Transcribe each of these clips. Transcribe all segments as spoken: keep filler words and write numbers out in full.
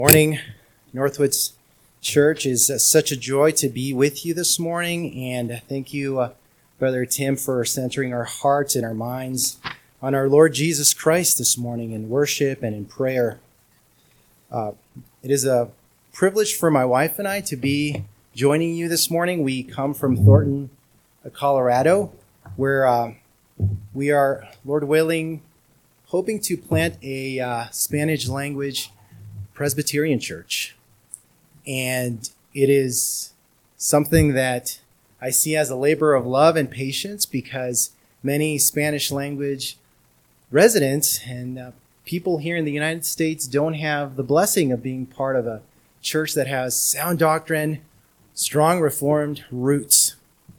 Morning, Northwoods Church. Is uh, such a joy to be with you this morning, and thank you, uh, Brother Tim, for centering our hearts and our minds on our Lord Jesus Christ this morning in worship and in prayer. Uh, it is a privilege for my wife and I to be joining you this morning. We come from Thornton, Colorado, where uh, we are, Lord willing, hoping to plant a uh, Spanish language Presbyterian church. And it is something that I see as a labor of love and patience, because many Spanish language residents and uh, people here in the United States don't have the blessing of being part of a church that has sound doctrine, strong Reformed roots.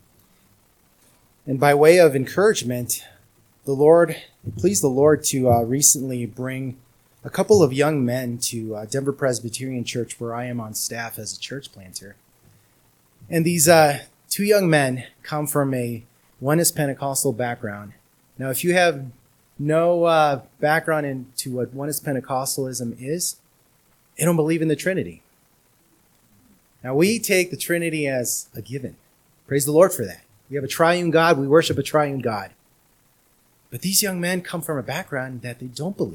And by way of encouragement, the Lord, it pleased the Lord to uh, recently bring a couple of young men to uh, Denver Presbyterian Church, where I am on staff as a church planter. And these uh, two young men come from a Oneness Pentecostal background. Now, if you have no uh, background into what Oneness Pentecostalism is, they don't believe in the Trinity. Now, we take the Trinity as a given. Praise the Lord for that. We have a triune God. We worship a triune God. But these young men come from a background that they don't believe.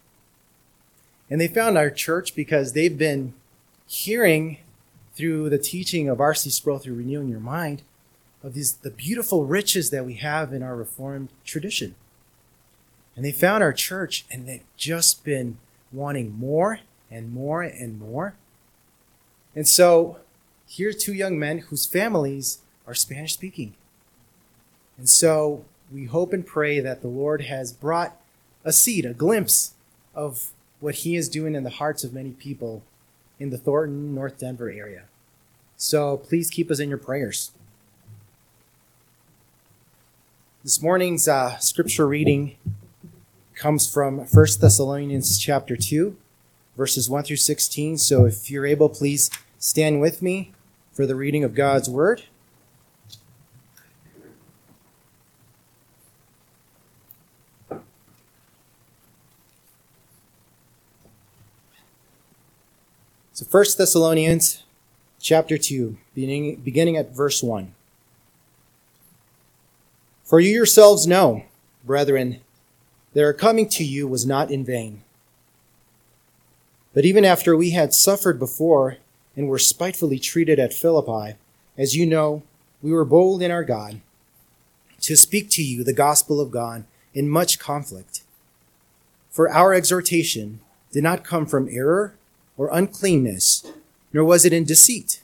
And they found our church because they've been hearing through the teaching of R C Sproul through Renewing Your Mind of these the beautiful riches that we have in our Reformed tradition. And they found our church, and they've just been wanting more and more and more. And so here are two young men whose families are Spanish speaking. And so we hope and pray that the Lord has brought a seed, a glimpse of what he is doing in the hearts of many people in the Thornton, North Denver area. So please keep us in your prayers. This morning's uh, scripture reading comes from First Thessalonians chapter two, verses one through sixteen. So if you're able, please stand with me for the reading of God's word. So First Thessalonians chapter two, beginning, beginning at verse one. For you yourselves know, brethren, that our coming to you was not in vain. But even after we had suffered before and were spitefully treated at Philippi, as you know, we were bold in our God to speak to you the gospel of God in much conflict. For our exhortation did not come from error or uncleanness, nor was it in deceit.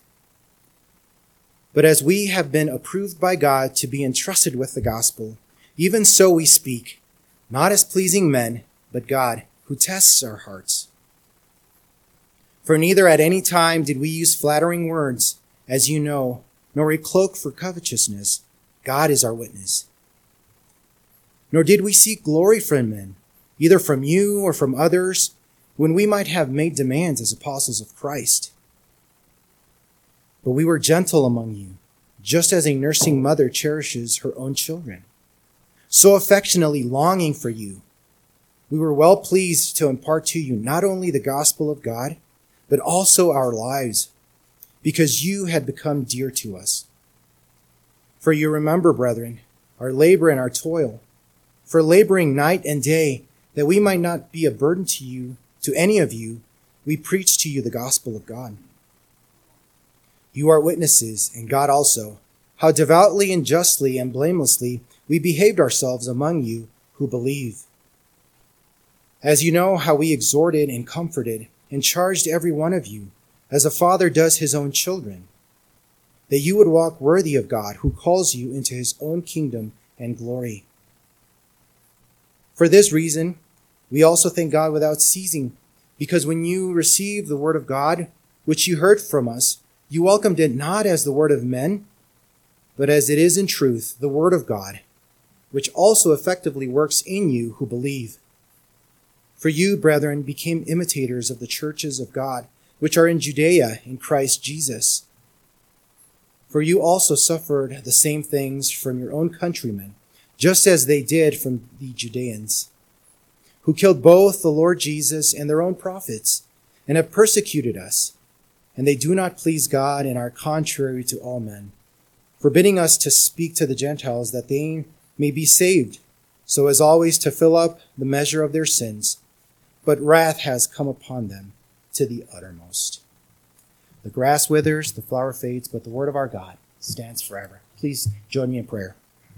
But as we have been approved by God to be entrusted with the gospel, even so we speak, not as pleasing men, but God, who tests our hearts. For neither at any time did we use flattering words, as you know, nor a cloak for covetousness. God is our witness. Nor did we seek glory from men, either from you or from others, when we might have made demands as apostles of Christ. But we were gentle among you, just as a nursing mother cherishes her own children, so affectionately longing for you. We were well pleased to impart to you not only the gospel of God, but also our lives, because you had become dear to us. For you remember, brethren, our labor and our toil, for laboring night and day, that we might not be a burden to you, to any of you, we preach to you the gospel of God. You are witnesses, and God also, how devoutly and justly and blamelessly we behaved ourselves among you who believe. As you know how we exhorted and comforted and charged every one of you, as a father does his own children, that you would walk worthy of God, who calls you into his own kingdom and glory. For this reason, we also thank God without ceasing, because when you received the word of God, which you heard from us, you welcomed it not as the word of men, but as it is in truth, the word of God, which also effectively works in you who believe. For you, brethren, became imitators of the churches of God, which are in Judea in Christ Jesus. For you also suffered the same things from your own countrymen, just as they did from the Judeans, who killed both the Lord Jesus and their own prophets, and have persecuted us, and they do not please God and are contrary to all men, forbidding us to speak to the Gentiles that they may be saved, so as always to fill up the measure of their sins. But wrath has come upon them to the uttermost. The grass withers, the flower fades, but the word of our God stands forever. Please join me in prayer.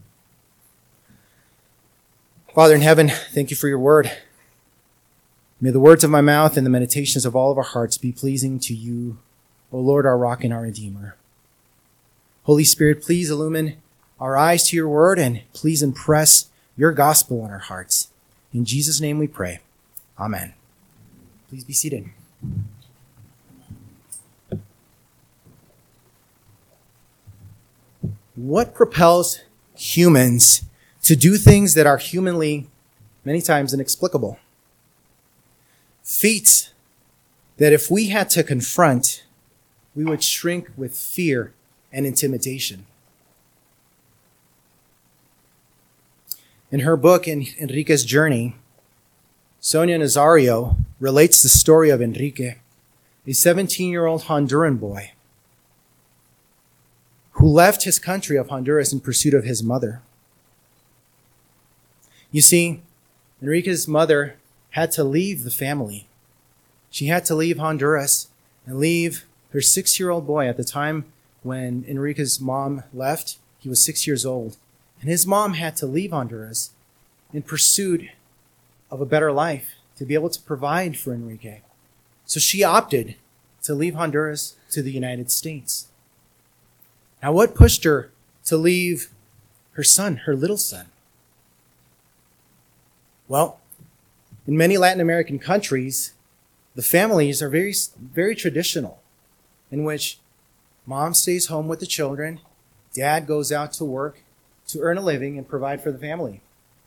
Father in heaven, thank you for your word. May the words of my mouth and the meditations of all of our hearts be pleasing to you, O Lord, our rock and our redeemer. Holy Spirit, please illumine our eyes to your word and please impress your gospel on our hearts. In Jesus' name we pray. Amen. Please be seated. What propels humans to do things that are humanly many times inexplicable? Feats that if we had to confront, we would shrink with fear and intimidation. In her book, in Enrique's Journey, Sonia Nazario relates the story of Enrique, a seventeen-year-old Honduran boy who left his country of Honduras in pursuit of his mother. You see, Enrique's mother had to leave the family. She had to leave Honduras and leave her six-year-old boy. At the time when Enrique's mom left, he was six years old. And his mom had to leave Honduras in pursuit of a better life, to be able to provide for Enrique. So she opted to leave Honduras to the United States. Now, what pushed her to leave her son, her little son? Well, in many Latin American countries, the families are very, very traditional, in which mom stays home with the children, dad goes out to work to earn a living and provide for the family.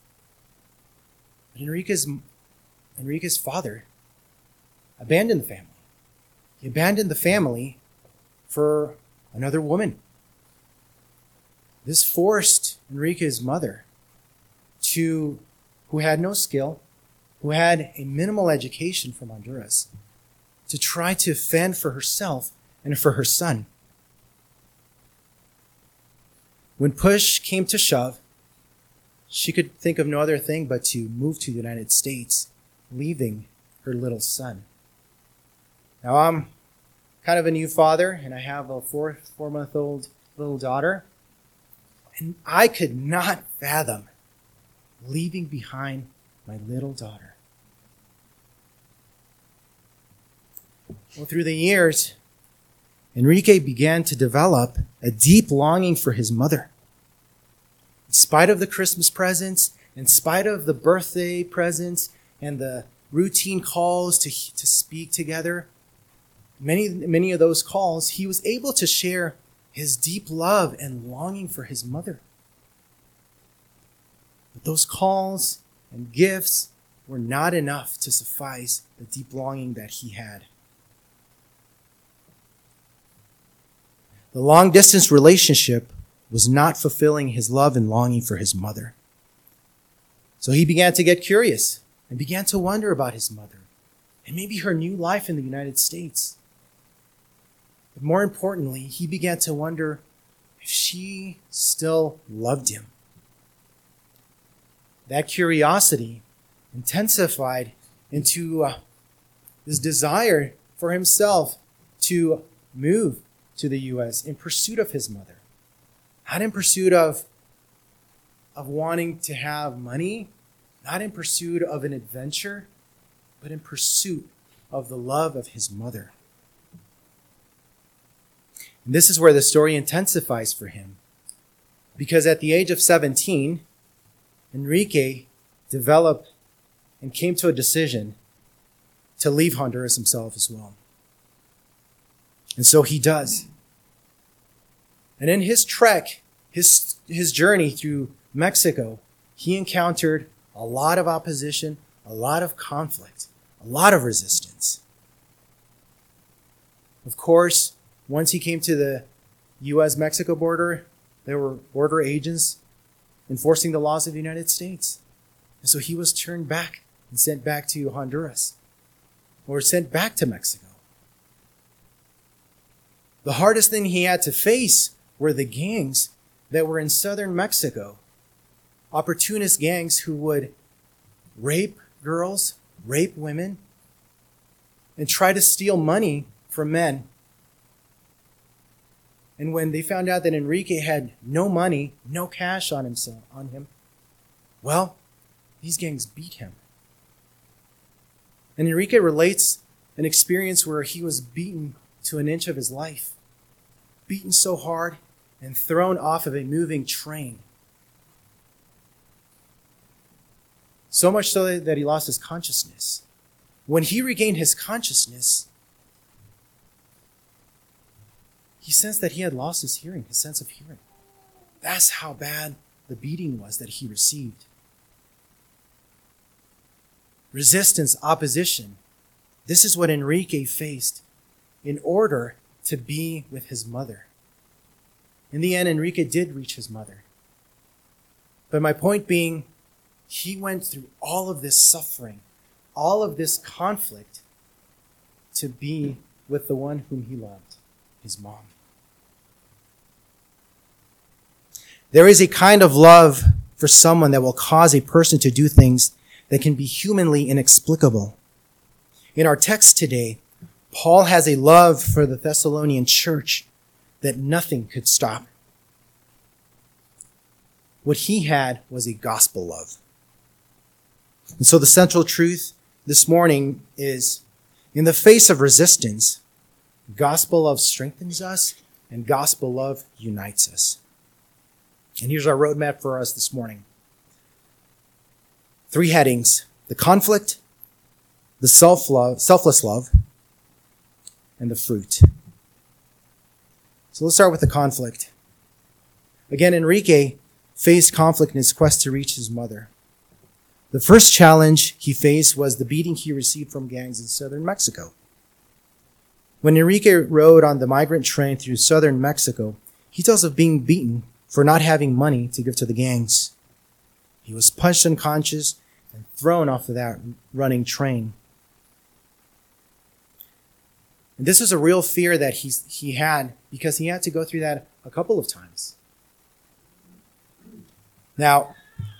But Enrique's, Enrique's father abandoned the family. He abandoned the family for another woman. This forced Enrique's mother, to, who had no skill, who had a minimal education from Honduras, to try to fend for herself and for her son. When push came to shove, she could think of no other thing but to move to the United States, leaving her little son. Now, I'm kind of a new father, and I have a four, four-month-old little daughter. And I could not fathom leaving behind my little daughter. Well, through the years, Enrique began to develop a deep longing for his mother. In spite of the Christmas presents, in spite of the birthday presents, and the routine calls to, to speak together, many, many of those calls, he was able to share his deep love and longing for his mother. But those calls and gifts were not enough to suffice the deep longing that he had. The long-distance relationship was not fulfilling his love and longing for his mother. So he began to get curious and began to wonder about his mother and maybe her new life in the United States. But more importantly, he began to wonder if she still loved him. That curiosity intensified into uh, this desire for himself to move to the U S in pursuit of his mother. Not in pursuit of, of wanting to have money, not in pursuit of an adventure, but in pursuit of the love of his mother. And this is where the story intensifies for him. Because at the age of seventeen, Enrique developed and came to a decision to leave Honduras himself as well. And so he does. And in his trek, his, his journey through Mexico, he encountered a lot of opposition, a lot of conflict, a lot of resistance. Of course, once he came to the U S Mexico border, there were border agents enforcing the laws of the United States. And so he was turned back and sent back to Honduras. or sent back to Mexico. The hardest thing he had to face were the gangs that were in southern Mexico. Opportunist gangs who would rape girls, rape women, and try to steal money from men. And when they found out that Enrique had no money, no cash on himself, on him, well, these gangs beat him. And Enrique relates an experience where he was beaten to an inch of his life, beaten so hard and thrown off of a moving train. So much so that he lost his consciousness. When he regained his consciousness, he sensed that he had lost his hearing, his sense of hearing. That's how bad the beating was that he received. Resistance, opposition. This is what Enrique faced in order to be with his mother. In the end, Enrique did reach his mother. But my point being, he went through all of this suffering, all of this conflict to be with the one whom he loved, his mom. There is a kind of love for someone that will cause a person to do things that can be humanly inexplicable. In our text today, Paul has a love for the Thessalonian church that nothing could stop. What he had was a gospel love. And so the central truth this morning is, in the face of resistance, gospel love strengthens us and gospel love unites us. And here's our roadmap for us this morning. Three headings: the conflict, the self-love, selfless love, and the fruit. So let's start with the conflict. Again, Enrique faced conflict in his quest to reach his mother. The first challenge he faced was the beating he received from gangs in southern Mexico. When Enrique rode on the migrant train through southern Mexico, he tells of being beaten for not having money to give to the gangs. He was punched unconscious and thrown off of that running train. And this was a real fear that he, he had because he had to go through that a couple of times. Now,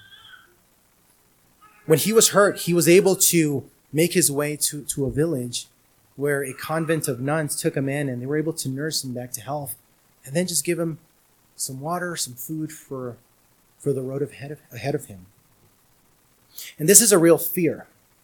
when he was hurt, he was able to make his way to, to a village where a convent of nuns took him in and they were able to nurse him back to health and then just give him some water, some food for, for the road ahead of, ahead of him. And this is a real fear.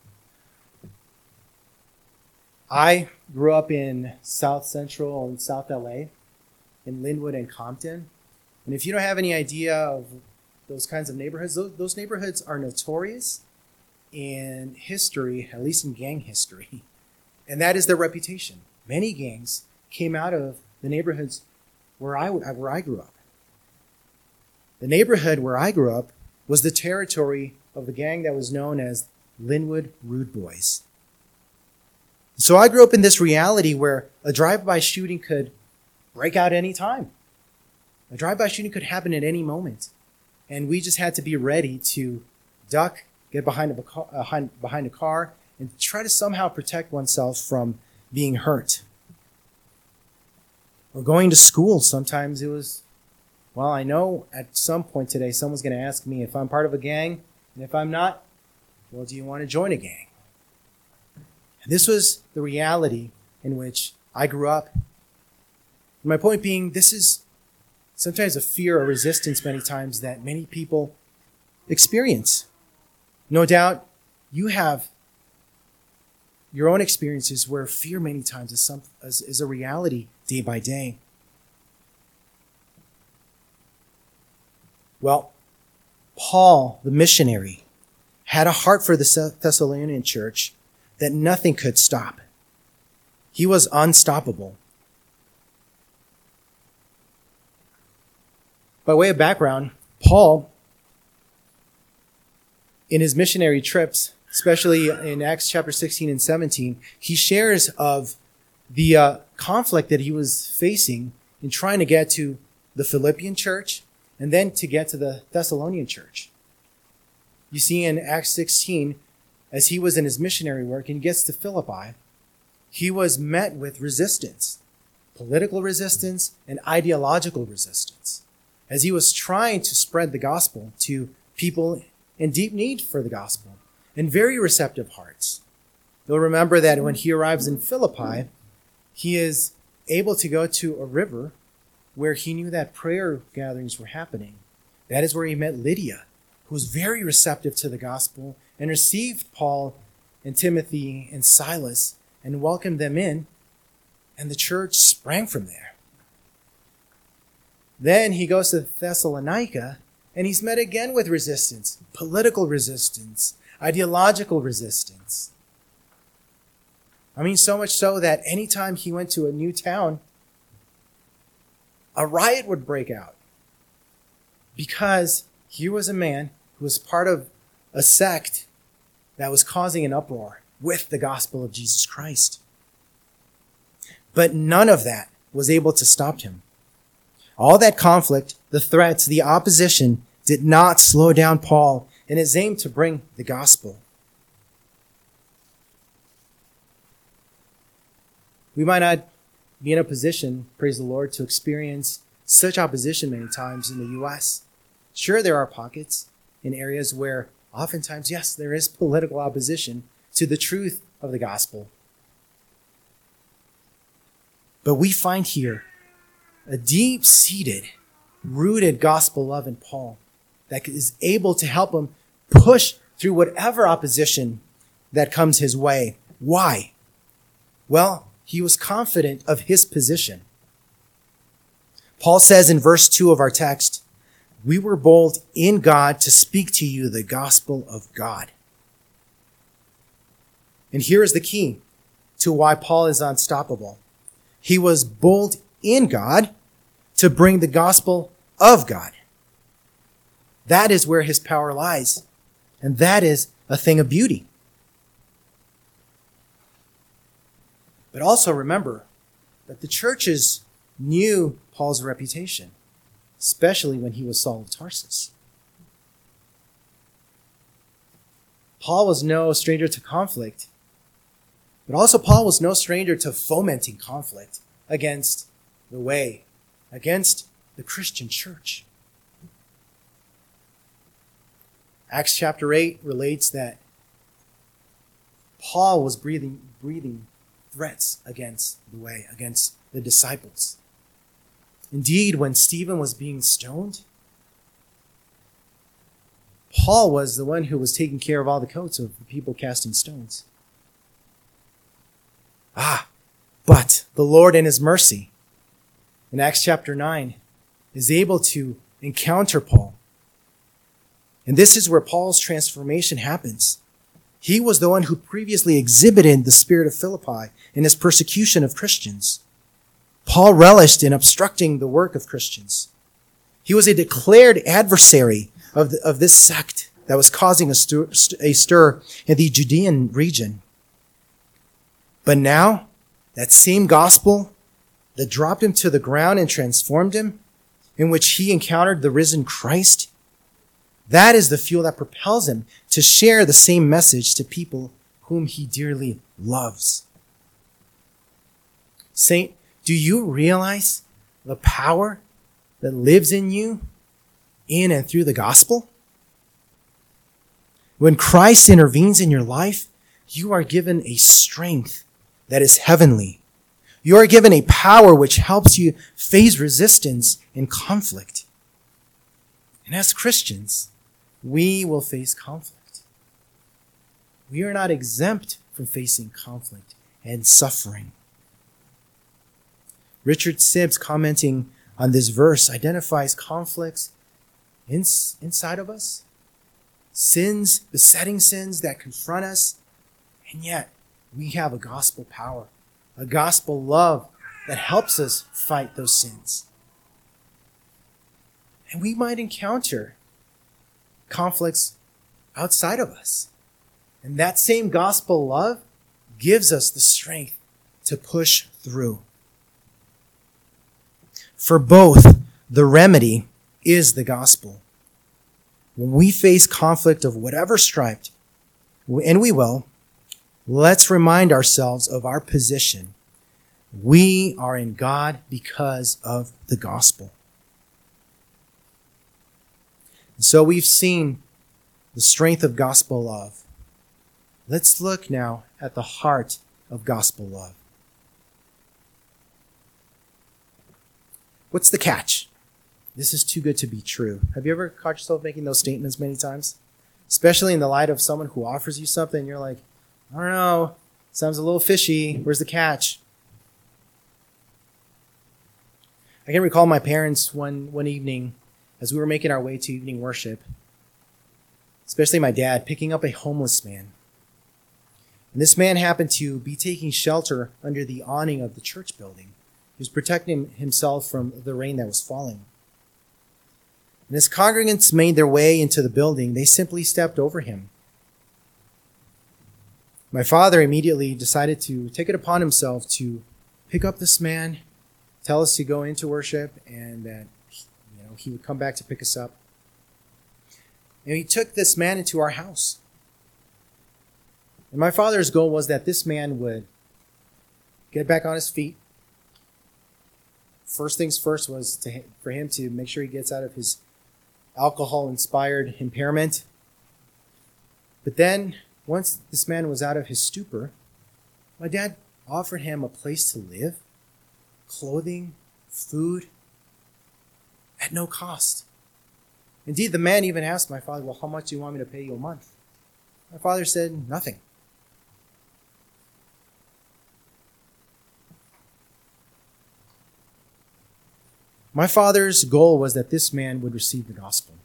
I grew up in South Central and South L A, in Linwood and Compton. And if you don't have any idea of those kinds of neighborhoods, those, those neighborhoods are notorious in history, at least in gang history. And that is their reputation. Many gangs came out of the neighborhoods where I, where I grew up. The neighborhood where I grew up was the territory of the gang that was known as Linwood Rude Boys. So I grew up in this reality where a drive-by shooting could break out any time. A drive-by shooting could happen at any moment. And we just had to be ready to duck, get behind a, uh, behind a car, and try to somehow protect oneself from being hurt. Or going to school, sometimes it was, well, I know at some point today someone's going to ask me if I'm part of a gang, and if I'm not, well, do you want to join a gang? And this was the reality in which I grew up. And my point being, this is sometimes a fear or resistance many times that many people experience. No doubt you have your own experiences where fear many times is, some, is, is a reality day by day. Well, Paul, the missionary, had a heart for the Thessalonian church that nothing could stop. He was unstoppable. By way of background, Paul, in his missionary trips, especially in Acts chapter sixteen and seventeen, he shares of the uh, conflict that he was facing in trying to get to the Philippian church and then to get to the Thessalonian church. You see in Acts sixteen, as he was in his missionary work and he gets to Philippi, he was met with resistance, political resistance and ideological resistance, as he was trying to spread the gospel to people in deep need for the gospel and very receptive hearts. You'll remember that when he arrives in Philippi, he is able to go to a river where he knew that prayer gatherings were happening. That is where he met Lydia, who was very receptive to the gospel and received Paul and Timothy and Silas and welcomed them in, and the church sprang from there. Then he goes to Thessalonica, and he's met again with resistance, political resistance, ideological resistance. I mean, so much so that anytime he went to a new town, a riot would break out. Because here was a man who was part of a sect that was causing an uproar with the gospel of Jesus Christ. But none of that was able to stop him. All that conflict, the threats, the opposition did not slow down Paul in his aim to bring the gospel. We might not be in a position, praise the Lord, to experience such opposition many times in the U S. Sure, there are pockets in areas where oftentimes, yes, there is political opposition to the truth of the gospel. But we find here a deep-seated, rooted gospel love in Paul that is able to help him push through whatever opposition that comes his way. Why? Well, he was confident of his position. Paul says in verse two of our text, "We were bold in God to speak to you the gospel of God." And here is the key to why Paul is unstoppable. He was bold in God to bring the gospel of God. That is where his power lies. And that is a thing of beauty. But also remember that the churches knew Paul's reputation, especially when he was Saul of Tarsus. Paul was no stranger to conflict, but also Paul was no stranger to fomenting conflict against the way, against the Christian church. Acts chapter eight relates that Paul was breathing, breathing threats against the way, against the disciples. Indeed, when Stephen was being stoned, Paul was the one who was taking care of all the coats of the people casting stones. Ah, but the Lord in his mercy, in Acts chapter nine, is able to encounter Paul. And this is where Paul's transformation happens. He was the one who previously exhibited the spirit of Philippi in his persecution of Christians. Paul relished in obstructing the work of Christians. He was a declared adversary of, the, of this sect that was causing a stir, a stir in the Judean region. But now, that same gospel that dropped him to the ground and transformed him, in which he encountered the risen Christ, that is the fuel that propels him to share the same message to people whom he dearly loves. Saint, do you realize the power that lives in you in and through the gospel? When Christ intervenes in your life, you are given a strength that is heavenly. You are given a power which helps you face resistance and conflict. And as Christians, we will face conflict. We are not exempt from facing conflict and suffering. Richard Sibbes, commenting on this verse, identifies conflicts in, inside of us, sins, besetting sins that confront us, and yet we have a gospel power, a gospel love that helps us fight those sins. And we might encounter conflicts outside of us. And that same gospel love gives us the strength to push through. For both, the remedy is the gospel. When we face conflict of whatever stripe, and we will, let's remind ourselves of our position. We are in God because of the gospel. So we've seen the strength of gospel love. Let's look now at the heart of gospel love. What's the catch? This is too good to be true. Have you ever caught yourself making those statements many times? Especially in the light of someone who offers you something, and you're like, I don't know, sounds a little fishy. Where's the catch? I can recall my parents one, one evening as we were making our way to evening worship, especially my dad, picking up a homeless man. And this man happened to be taking shelter under the awning of the church building. He was protecting himself from the rain that was falling. And as congregants made their way into the building, they simply stepped over him. My father immediately decided to take it upon himself to pick up this man, tell us to go into worship, and that you know he would come back to pick us up. And he took this man into our house. And my father's goal was that this man would get back on his feet. First things first was to, for him to make sure he gets out of his alcohol-inspired impairment. But then, once this man was out of his stupor, my dad offered him a place to live, clothing, food, at no cost. Indeed, the man even asked my father, well, how much do you want me to pay you a month? My father said, nothing. My father's goal was that this man would receive the gospel.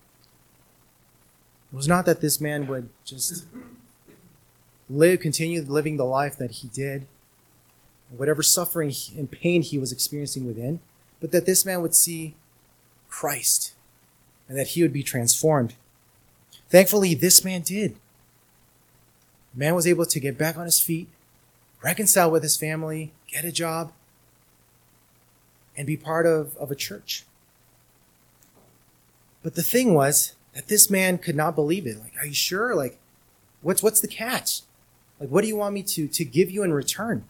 It was not that this man would just live, continue living the life that he did, whatever suffering and pain he was experiencing within, but that this man would see Christ and that he would be transformed. Thankfully, this man did. The man was able to get back on his feet, reconcile with his family, get a job, and be part of, of a church. But the thing was that this man could not believe it. Like, are you sure? Like, what's what's the catch? Like, what do you want me to, to give you in return?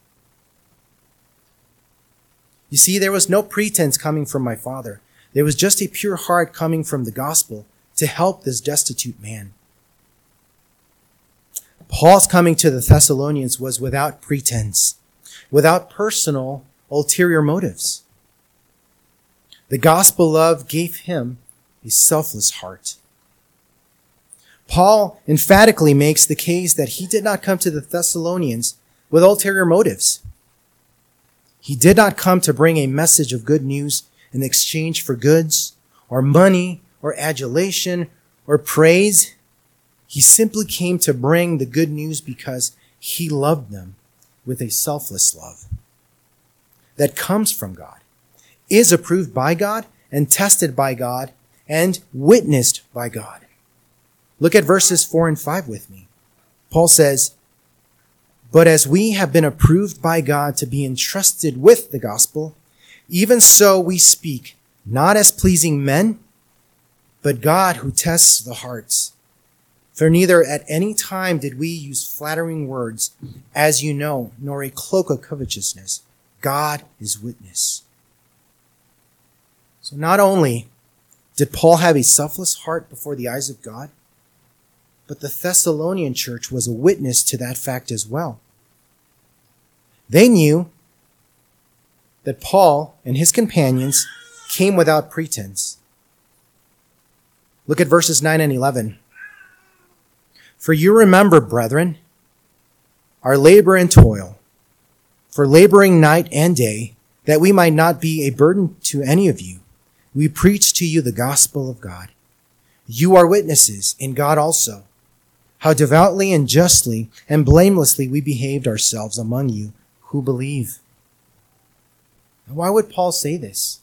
You see, there was no pretense coming from my father. There was just a pure heart coming from the gospel to help this destitute man. Paul's coming to the Thessalonians was without pretense, without personal ulterior motives. The gospel love gave him a selfless heart. Paul emphatically makes the case that he did not come to the Thessalonians with ulterior motives. He did not come to bring a message of good news in exchange for goods, or money, or adulation, or praise. He simply came to bring the good news because he loved them with a selfless love that comes from God, is approved by God, and tested by God, and witnessed by God. Look at verses four and five with me. Paul says, "But as we have been approved by God to be entrusted with the gospel, even so we speak, not as pleasing men, but God who tests the hearts. For neither at any time did we use flattering words, as you know, nor a cloak of covetousness. God is witness." So not only did Paul have a selfless heart before the eyes of God, but the Thessalonian church was a witness to that fact as well. They knew that Paul and his companions came without pretense. Look at verses nine and eleven. "For you remember, brethren, our labor and toil, for laboring night and day, that we might not be a burden to any of you. We preach to you the gospel of God. You are witnesses, in God also, how devoutly and justly and blamelessly we behaved ourselves among you who believe." Why would Paul say this?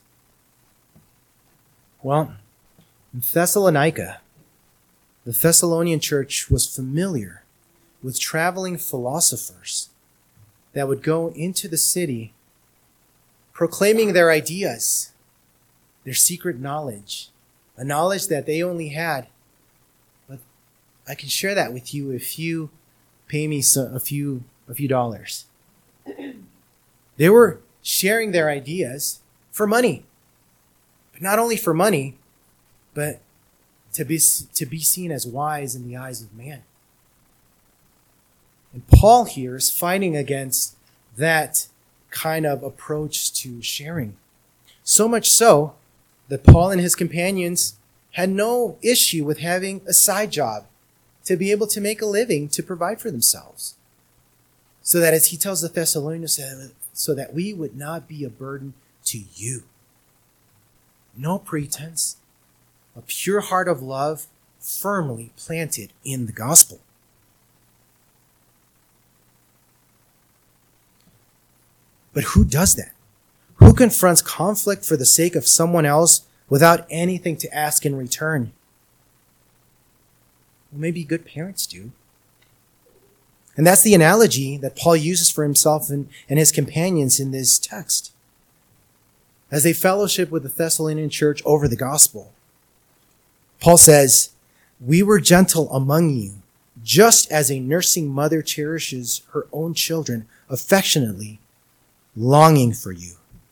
Well, in Thessalonica, the Thessalonian church was familiar with traveling philosophers that would go into the city proclaiming their ideas, their secret knowledge, a knowledge that they only had. But I can share that with you if you pay me so, a few a few dollars. They were sharing their ideas for money. But not only for money, but to be, to be seen as wise in the eyes of man. And Paul here is fighting against that kind of approach to sharing. So much so that Paul and his companions had no issue with having a side job to be able to make a living to provide for themselves. So that, as he tells the Thessalonians, so that we would not be a burden to you. No pretense, a pure heart of love firmly planted in the gospel. But who does that? Who confronts conflict for the sake of someone else without anything to ask in return? Well, maybe good parents do. And that's the analogy that Paul uses for himself and, and his companions in this text. As they fellowship with the Thessalonian church over the gospel, Paul says, "We were gentle among you, just as a nursing mother cherishes her own children affectionately, longing for you."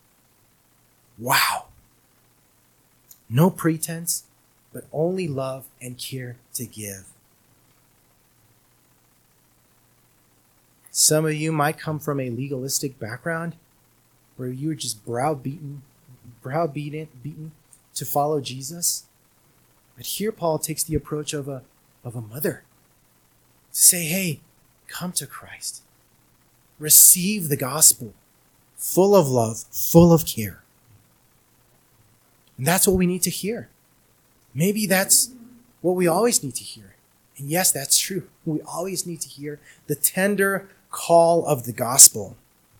Wow. No pretense, but only love and care to give. Some of you might come from a legalistic background where you were just browbeaten, browbeaten beaten to follow Jesus. But here Paul takes the approach of a, of a mother to say, hey, come to Christ. Receive the gospel, full of love, full of care. And that's what we need to hear. Maybe that's what we always need to hear. And yes, that's true. We always need to hear the tender call of the gospel.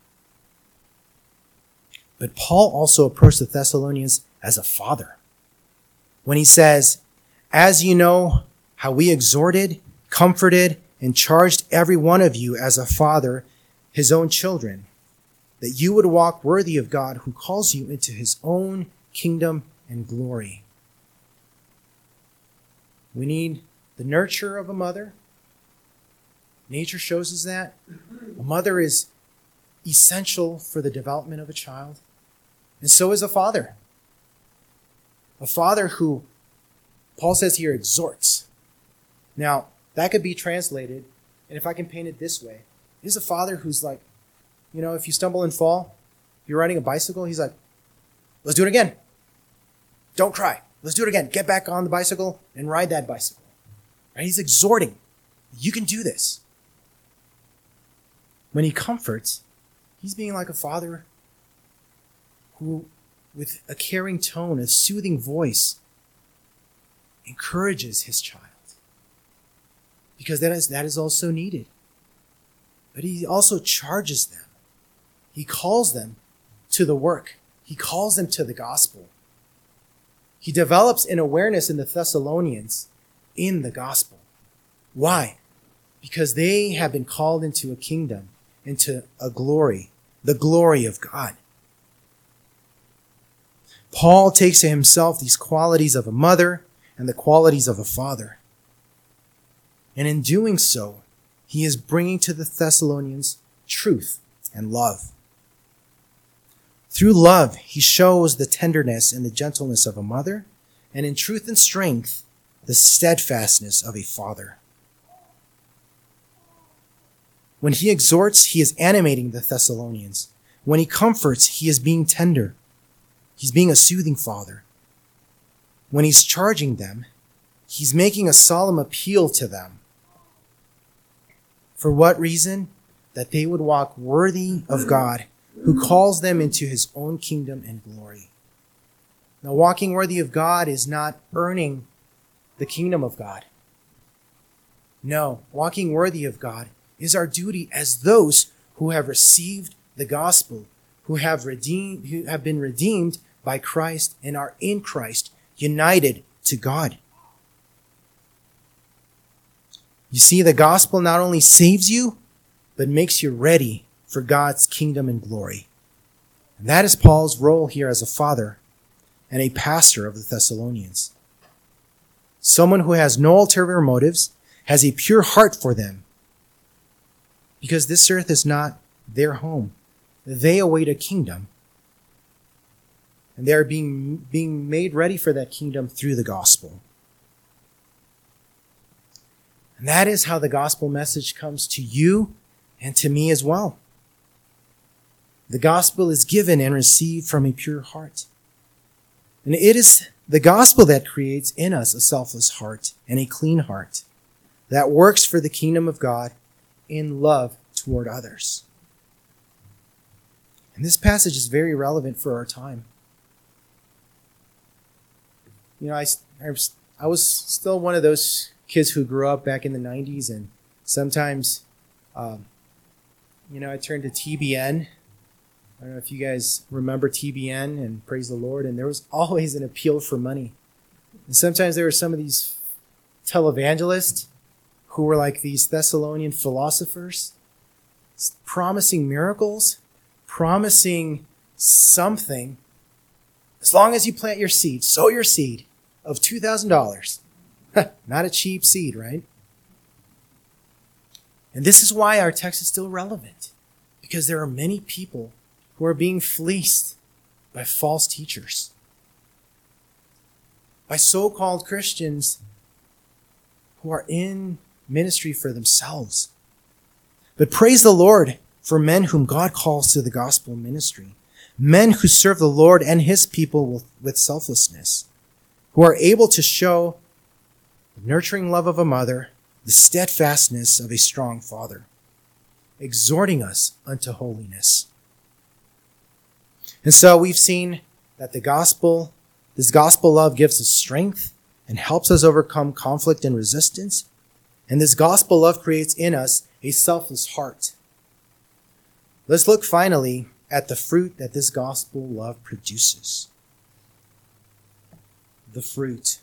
But Paul also approached the Thessalonians as a father. When he says, "As you know how we exhorted, comforted, and charged every one of you as a father his own children, that you would walk worthy of God who calls you into his own kingdom and glory." We need the nurture of a mother. Nature shows us that. A mother is essential for the development of a child. And so is a father. A father who, Paul says here, exhorts. Now, that could be translated, and if I can paint it this way, he's a father who's like, you know, if you stumble and fall, you're riding a bicycle, he's like, let's do it again. Don't cry. Let's do it again. Get back on the bicycle and ride that bicycle. Right? He's exhorting. You can do this. When he comforts, he's being like a father who, with a caring tone, a soothing voice, encourages his child. Because that is, that is also needed. But he also charges them. He calls them to the work. He calls them to the gospel. He develops an awareness in the Thessalonians in the gospel. Why? Because they have been called into a kingdom, into a glory, the glory of God. Paul takes to himself these qualities of a mother and the qualities of a father. And in doing so, he is bringing to the Thessalonians truth and love. Through love, he shows the tenderness and the gentleness of a mother, and in truth and strength, the steadfastness of a father. When he exhorts, he is animating the Thessalonians. When he comforts, he is being tender. He's being a soothing father. When he's charging them, he's making a solemn appeal to them. For what reason? That they would walk worthy of God, who calls them into his own kingdom and glory. Now, walking worthy of God is not earning the kingdom of God. No, walking worthy of God is our duty as those who have received the gospel, who have redeemed, who have been redeemed by Christ and are in Christ, united to God. You see, the gospel not only saves you, but makes you ready for God's kingdom and glory. And that is Paul's role here as a father and a pastor of the Thessalonians. Someone who has no ulterior motives, has a pure heart for them, because this earth is not their home. They await a kingdom, and they are being, being made ready for that kingdom through the gospel. And that is how the gospel message comes to you and to me as well. The gospel is given and received from a pure heart. And it is the gospel that creates in us a selfless heart and a clean heart that works for the kingdom of God in love toward others. And this passage is very relevant for our time. You know, I, I, was, I was still one of those kids who grew up back in the nineties, and sometimes, um, you know, I turned to T B N. I don't know if you guys remember T B N, and praise the Lord, and there was always an appeal for money. And sometimes there were some of these televangelists who were like these Thessalonian philosophers, promising miracles, promising something, as long as you plant your seed, sow your seed of two thousand dollars. Not a cheap seed, right? And this is why our text is still relevant, because there are many people who are being fleeced by false teachers, by so-called Christians who are in ministry for themselves. But praise the Lord for men whom God calls to the gospel ministry, men who serve the Lord and his people with, with selflessness, who are able to show the nurturing love of a mother, the steadfastness of a strong father, exhorting us unto holiness. And so we've seen that the gospel, this gospel love gives us strength and helps us overcome conflict and resistance. And this gospel love creates in us a selfless heart. Let's look finally at the fruit that this gospel love produces. The fruit.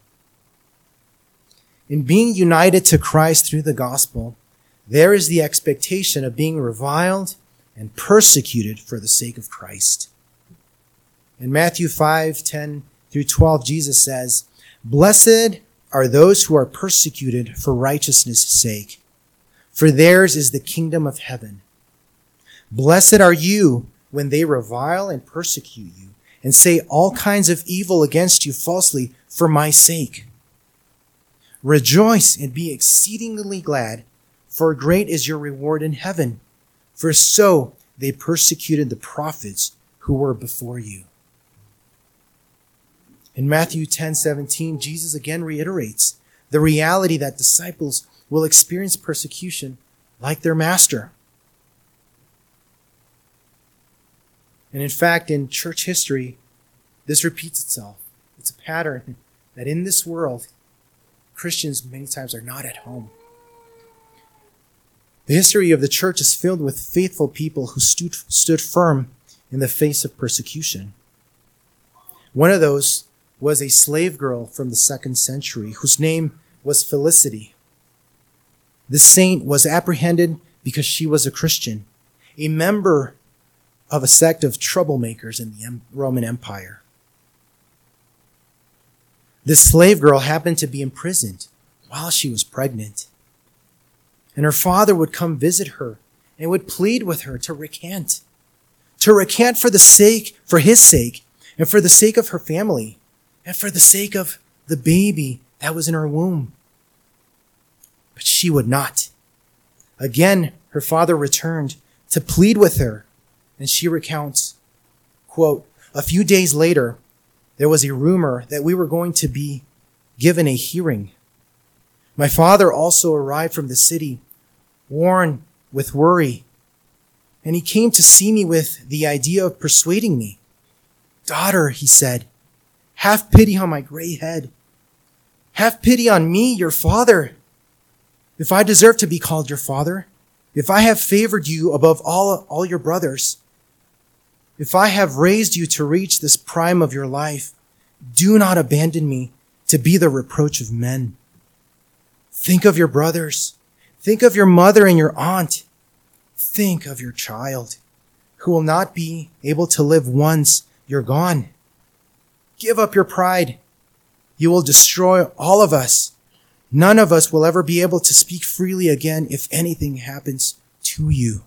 In being united to Christ through the gospel, there is the expectation of being reviled and persecuted for the sake of Christ. In Matthew five, ten through twelve, Jesus says, "Blessed are those who are persecuted for righteousness' sake, for theirs is the kingdom of heaven. Blessed are you when they revile and persecute you, and say all kinds of evil against you falsely for my sake. Rejoice and be exceedingly glad, for great is your reward in heaven. For so they persecuted the prophets who were before you." In Matthew ten seventeen, Jesus again reiterates the reality that disciples will experience persecution like their master. And in fact, in church history, this repeats itself. It's a pattern that in this world, Christians many times are not at home. The history of the church is filled with faithful people who stood, stood firm in the face of persecution. One of those was a slave girl from the second century whose name was Felicity. This saint was apprehended because she was a Christian, a member of a sect of troublemakers in the Roman Empire. This slave girl happened to be imprisoned while she was pregnant. And her father would come visit her and would plead with her to recant. To recant for the sake, for his sake, and for the sake of her family, and for the sake of the baby that was in her womb. But she would not. Again, her father returned to plead with her, and she recounts, quote, "A few days later, there was a rumor that we were going to be given a hearing. My father also arrived from the city, worn with worry, and he came to see me with the idea of persuading me. 'Daughter,' he said, 'have pity on my gray head. Have pity on me, your father. If I deserve to be called your father, if I have favored you above all, all your brothers, if I have raised you to reach this prime of your life, do not abandon me to be the reproach of men. Think of your brothers. Think of your mother and your aunt. Think of your child, who will not be able to live once you're gone. Give up your pride. You will destroy all of us. None of us will ever be able to speak freely again if anything happens to you.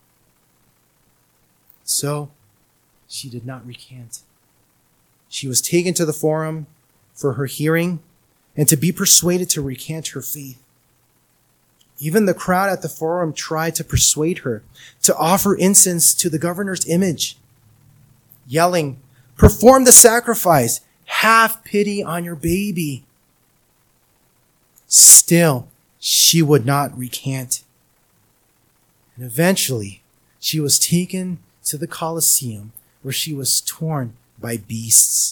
So she did not recant. She was taken to the forum for her hearing and to be persuaded to recant her faith. Even the crowd at the forum tried to persuade her to offer incense to the governor's image, yelling, "Perform the sacrifice. Have pity on your baby." Still, she would not recant. And eventually, she was taken to the Colosseum, where she was torn by beasts.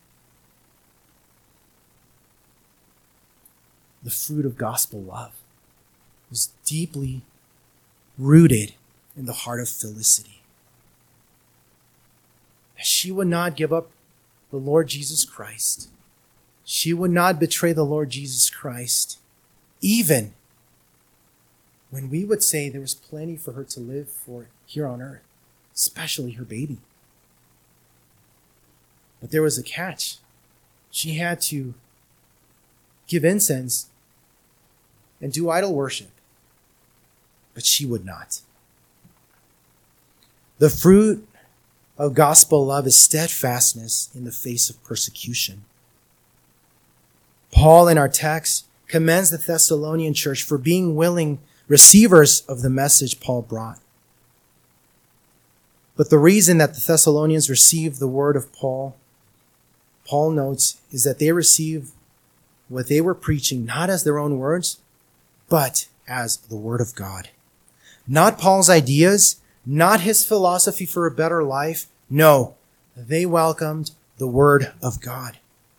The fruit of gospel love was deeply rooted in the heart of Felicity. She would not give up the Lord Jesus Christ. She would not betray the Lord Jesus Christ, even when we would say there was plenty for her to live for here on earth, especially her baby. But there was a catch. She had to give incense and do idol worship, but she would not. The fruit of gospel love is steadfastness in the face of persecution. Paul in our text commends the Thessalonian church for being willing receivers of the message Paul brought. But the reason that the Thessalonians received the word of Paul, Paul notes, is that they received what they were preaching not as their own words, but as the word of God. Not Paul's ideas, not his philosophy for a better life. No, they welcomed the word of God.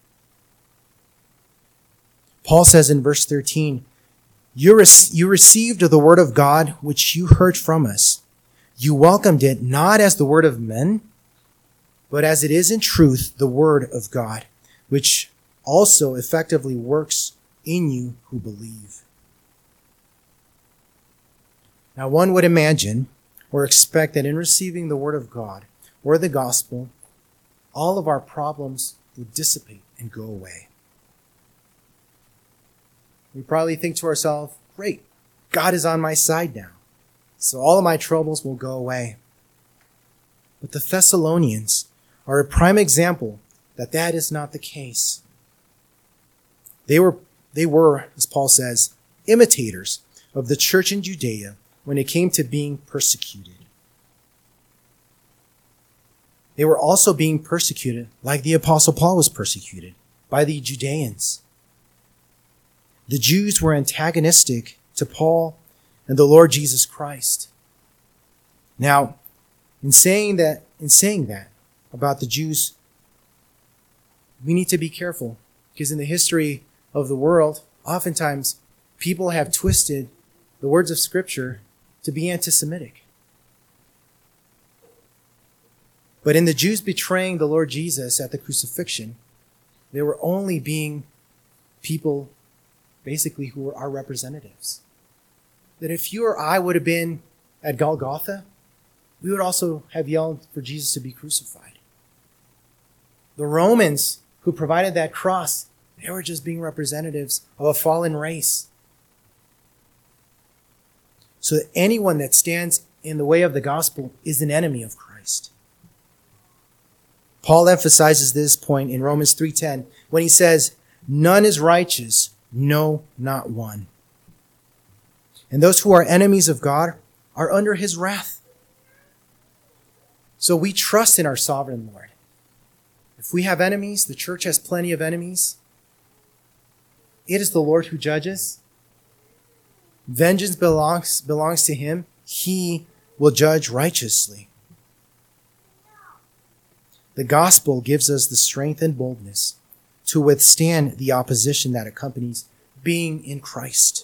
Paul says in verse thirteen, you, re- you received the word of God which you heard from us. You welcomed it not as the word of men, but as it is in truth the word of God, which also effectively works in you who believe. Now one would imagine or expect that in receiving the word of God or the gospel, all of our problems would dissipate and go away. We probably think to ourselves, great, God is on my side now, so all of my troubles will go away. But the Thessalonians are a prime example that that is not the case. They were, they were, as Paul says, imitators of the church in Judea when it came to being persecuted. They were also being persecuted like the Apostle Paul was persecuted by the Judeans. The Jews were antagonistic to Paul and the Lord Jesus Christ. Now, in saying that, in saying that about the Jews, we need to be careful because in the history of the world, oftentimes people have twisted the words of Scripture to be anti-Semitic. But in the Jews betraying the Lord Jesus at the crucifixion, they were only being people basically who were our representatives. That if you or I would have been at Golgotha, we would also have yelled for Jesus to be crucified. The Romans who provided that cross, they were just being representatives of a fallen race. So that anyone that stands in the way of the gospel is an enemy of Christ. Paul emphasizes this point in Romans three ten when he says, none is righteous, no, not one. And those who are enemies of God are under his wrath. So we trust in our sovereign Lord. If we have enemies, the church has plenty of enemies. It is the Lord who judges. Vengeance belongs, belongs to him. He will judge righteously. The gospel gives us the strength and boldness to withstand the opposition that accompanies being in Christ.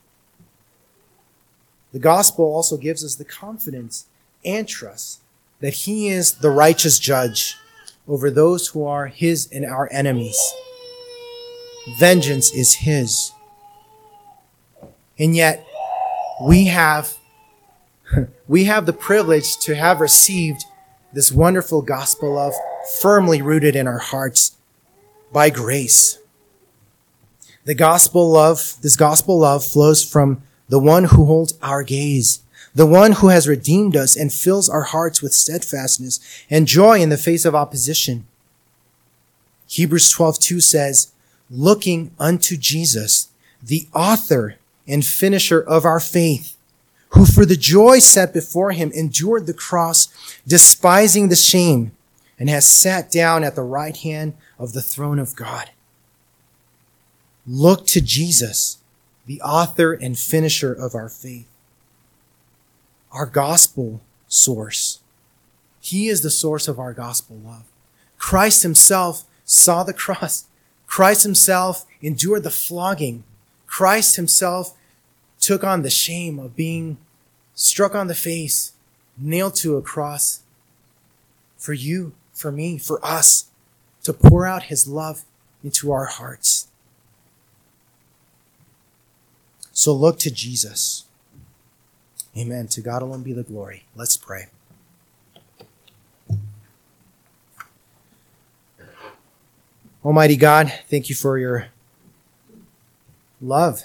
The gospel also gives us the confidence and trust that he is the righteous judge over those who are his and our enemies. Vengeance is his. And yet, we have, we have the privilege to have received this wonderful gospel love firmly rooted in our hearts by grace. The gospel love, this gospel love flows from the one who holds our gaze, the one who has redeemed us and fills our hearts with steadfastness and joy in the face of opposition. Hebrews twelve two says, looking unto Jesus, the author and finisher of our faith, who for the joy set before him endured the cross, despising the shame, and has sat down at the right hand of the throne of God. Look to Jesus, the author and finisher of our faith, our gospel source. He is the source of our gospel love. Christ himself saw the cross. Christ himself endured the flogging. Christ himself took on the shame of being struck on the face, nailed to a cross for you, for me, for us, to pour out his love into our hearts. So look to Jesus. Amen. To God alone be the glory. Let's pray. Almighty God, thank you for your love.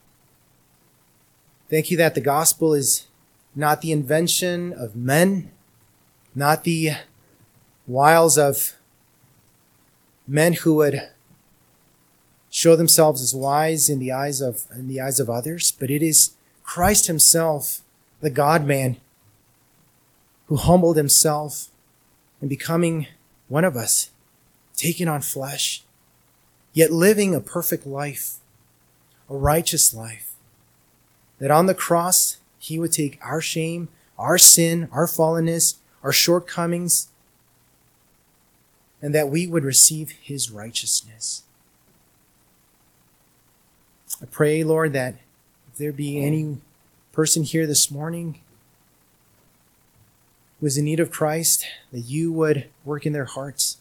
Thank you that the gospel is not the invention of men, not the wiles of men who would show themselves as wise in the eyes of in the eyes of others, but it is Christ himself, the God-man, who humbled himself in becoming one of us, taking on flesh, yet living a perfect life, a righteous life, that on the cross he would take our shame, our sin, our fallenness, our shortcomings, and that we would receive his righteousness. I pray, Lord, that if there be any person here this morning who is in need of Christ, that you would work in their hearts.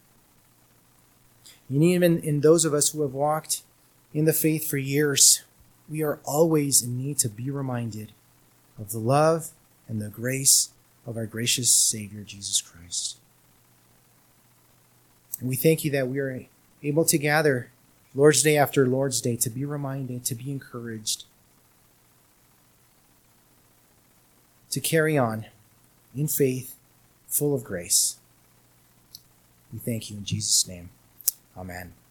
And even in those of us who have walked in the faith for years, we are always in need to be reminded of the love and the grace of our gracious Savior, Jesus Christ. And we thank you that we are able to gather Lord's Day after Lord's Day to be reminded, to be encouraged, to carry on in faith, full of grace. We thank you in Jesus' name. Amen.